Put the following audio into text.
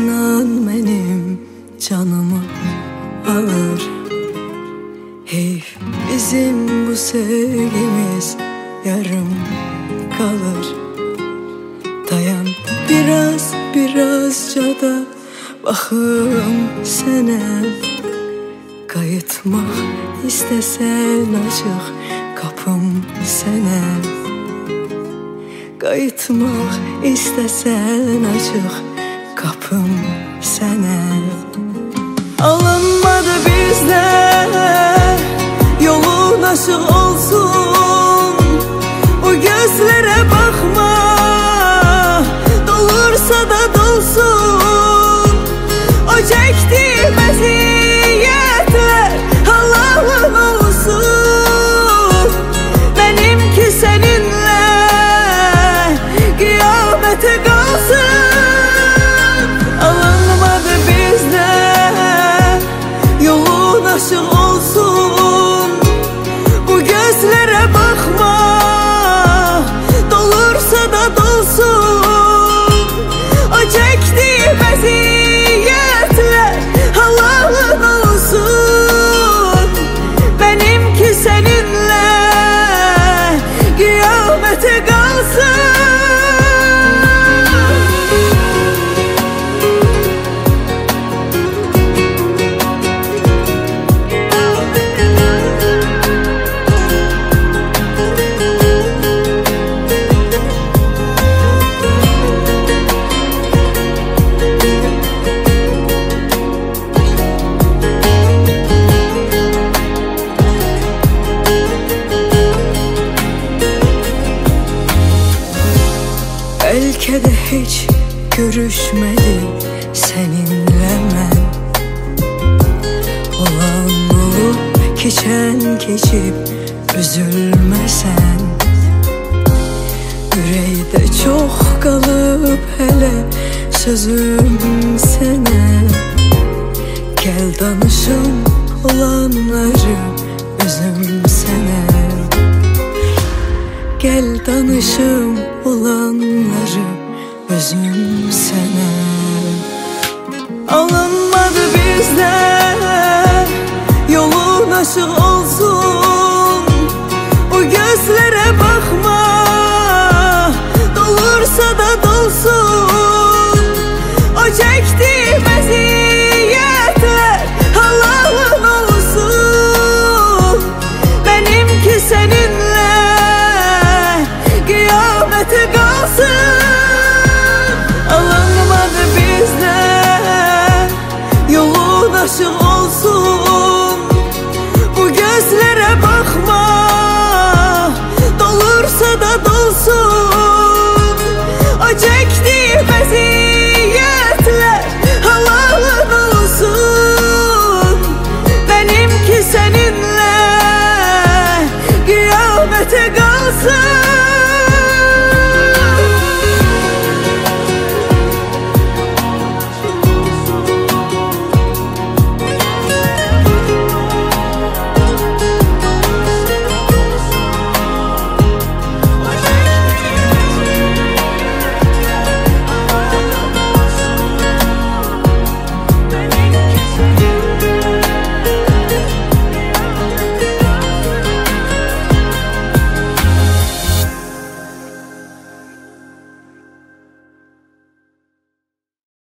inan benim canımı alır. Hey, bizim bu sevgimiz yarım kalır. Dayan birazca da bakım sənə. Qayıtmaq istəsən açıq qapım sənə. Qayıtmaq istəsən açıq qapım sənə. Alınmadı bizdən, yolun açıq olsun. O gözlərə baxma, dolursa da dolsun. O çəkdiyi məziyyətlər halalın olsun. Benimki seninle kıyamete kalsın. Alınmadı bizden, yolun açıq olsun. Bu gözlere bakma, dolursa da dolsun. O çektiği meziyetler halalın olsun. Benimki seninle kıyamete kalsın. Belki de hiç görüşmedik seninle ben. Olan olup geçen geçip üzülmesen. Yüreğde çok kalıp hele sözüm sənə. Gel danışım olanları özüm sənə. Gel danışım olanları özüm sənə. Alınmadı bizden, yolun açıq